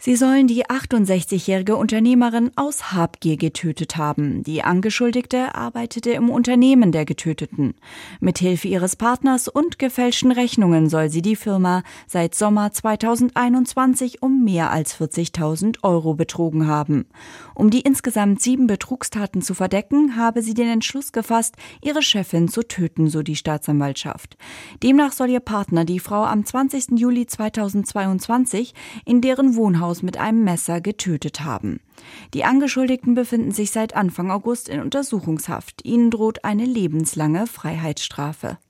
Sie sollen die 68-jährige Unternehmerin aus Habgier getötet haben. Die Angeschuldigte arbeitete im Unternehmen der Getöteten. Mithilfe ihres Partners und gefälschten Rechnungen soll sie die Firma seit Sommer 2021 um mehr als 40.000 € betrogen haben. Um die insgesamt 7 Betrugstaten zu verdecken, habe sie den Entschluss gefasst, ihre Chefin zu töten, so die Staatsanwaltschaft. Demnach soll ihr Partner die Frau am 20. Juli 2022 in deren Wohnhaus mit einem Messer getötet haben. Die Angeschuldigten befinden sich seit Anfang August in Untersuchungshaft. Ihnen droht eine lebenslange Freiheitsstrafe.